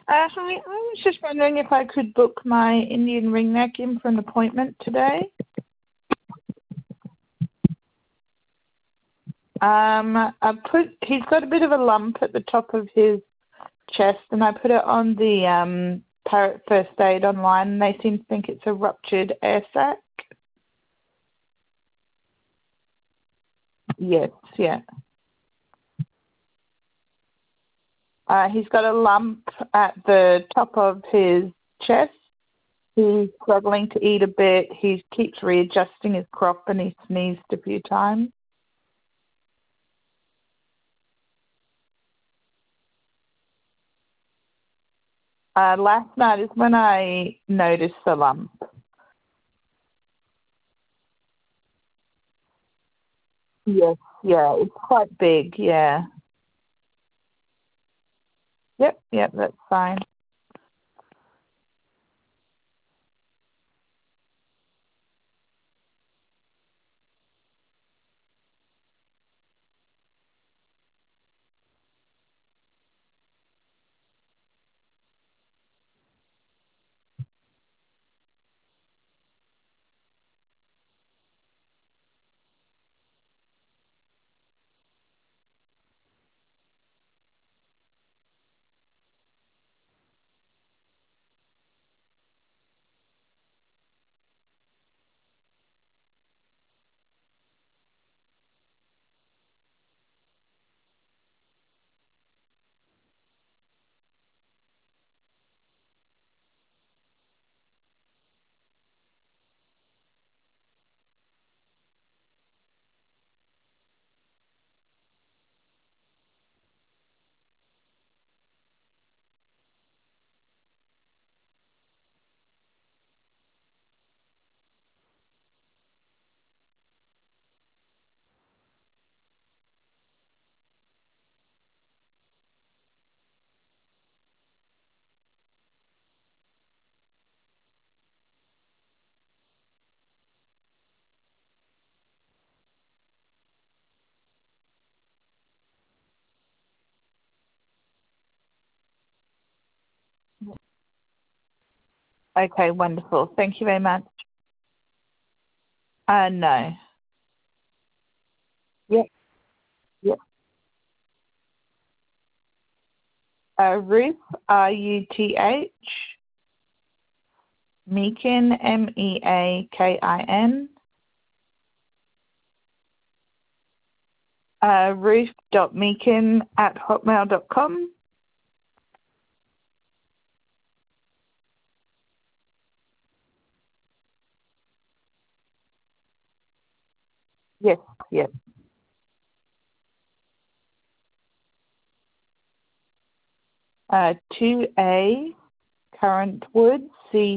Hi, I was just wondering if I could book my Indian ringneck in for an appointment today. He's got a bit of a lump at the top of his chest, and I put it on the Parrot First Aid online, and they seem to think it's a ruptured air sac. Yes, yeah. He's got a lump at the top of his chest. He's struggling to eat a bit. He keeps readjusting his crop, and he sneezed a few times. Last night is when I noticed the lump. Yes, yeah, it's quite big, yeah. Yep, that's fine. Okay, wonderful. Thank you very much. No. Yep, yep. Ruth, Ruth, Meakin, Meakin, ruth.meakin@hotmail.com. Yes, yes. 2A Currantwood,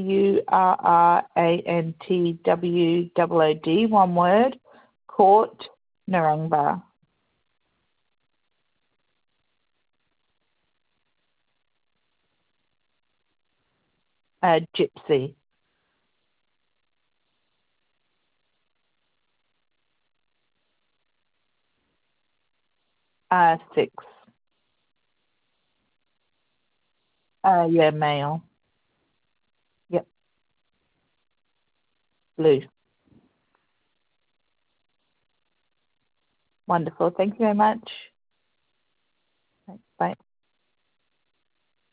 Currantwwood, one word, Court, Narangba. Gypsy. 6. Yeah, male. Yep, blue. Wonderful. Thank you very much. Thanks. Bye.